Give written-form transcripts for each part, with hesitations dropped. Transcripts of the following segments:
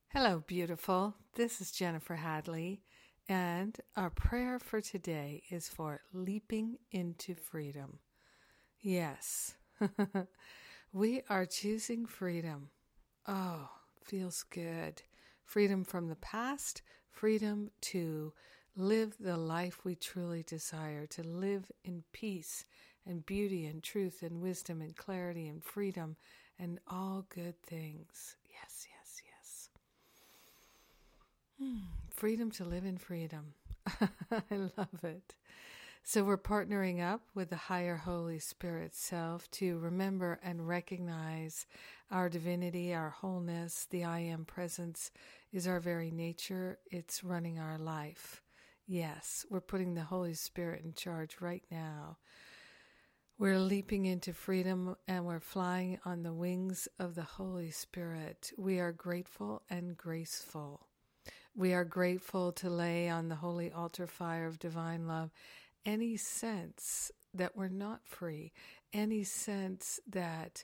Hello, beautiful. This is Jennifer Hadley, and our prayer for today is for leaping into freedom. Yes, we are choosing freedom. Oh, feels good. Freedom from the past, freedom to live the life we truly desire, to live in peace and beauty and truth and wisdom and clarity and freedom and all good things. Yes, yes, yes. Freedom to live in freedom. I love it. So we're partnering up with the higher Holy Spirit self to remember and recognize our divinity, our wholeness. The I Am presence is our very nature. It's running our life. Yes, we're putting the Holy Spirit in charge right now. We're leaping into freedom and we're flying on the wings of the Holy Spirit. We are grateful and graceful. We are grateful to lay on the holy altar fire of divine love any sense that we're not free, any sense that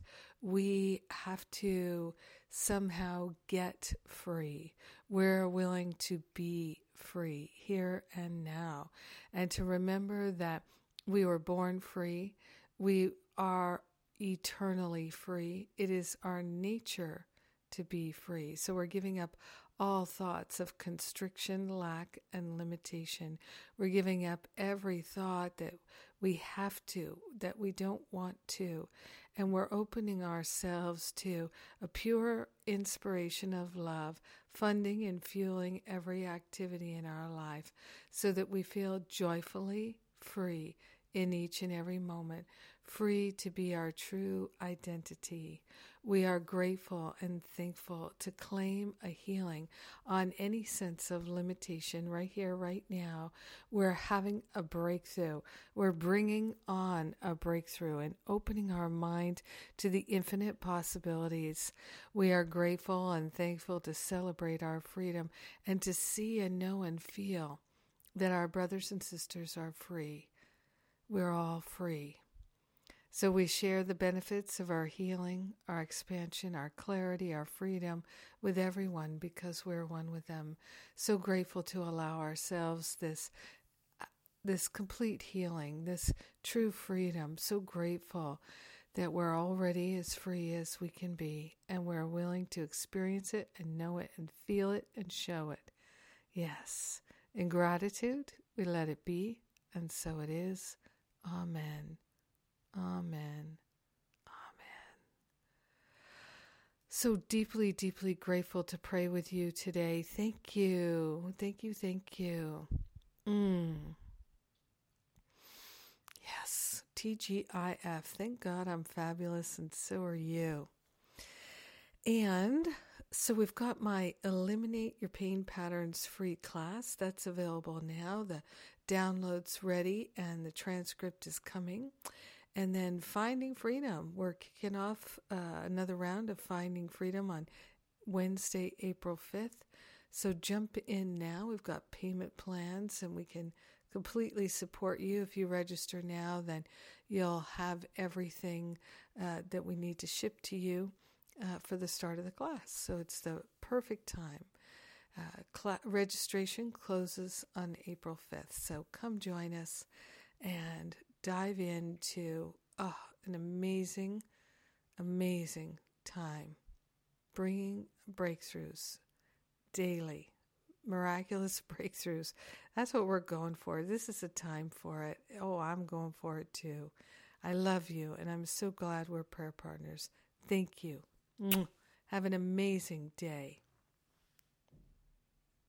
we have to somehow get free. We're willing to be free here and now, and to remember that we were born free. We are eternally free. It is our nature to be free. So we're giving up all thoughts of constriction, lack, and limitation. We're giving up every thought that we have to, that we don't want to, and we're opening ourselves to a pure inspiration of love, funding and fueling every activity in our life so that we feel joyfully free in each and every moment, free to be our true identity. We are grateful and thankful to claim a healing on any sense of limitation right here, right now. We're having a breakthrough. We're bringing on a breakthrough and opening our mind to the infinite possibilities. We are grateful and thankful to celebrate our freedom and to see and know and feel that our brothers and sisters are free. We're all free. So we share the benefits of our healing, our expansion, our clarity, our freedom with everyone because we're one with them. So grateful to allow ourselves this complete healing, this true freedom. So grateful that we're already as free as we can be, and we're willing to experience it and know it and feel it and show it. Yes. In gratitude, we let it be, and so it is. Amen. Amen. Amen. So deeply, deeply grateful to pray with you today. Thank you. Thank you. Thank you. Yes. TGIF. Thank God I'm fabulous and so are you. And so we've got my Eliminate Your Pain Patterns free class. That's available now. The download's ready and the transcript is coming. And then Finding Freedom. We're kicking off another round of Finding Freedom on Wednesday, April 5th. So jump in now. We've got payment plans and we can completely support you. If you register now, then you'll have everything that we need to ship to you for the start of the class. So it's the perfect time. Registration closes on April 5th. So come join us and dive into an amazing, amazing time. Bringing breakthroughs daily, miraculous breakthroughs. That's what we're going for. This is a time for it. Oh, I'm going for it too. I love you, and I'm so glad we're prayer partners. Thank you. Have an amazing day.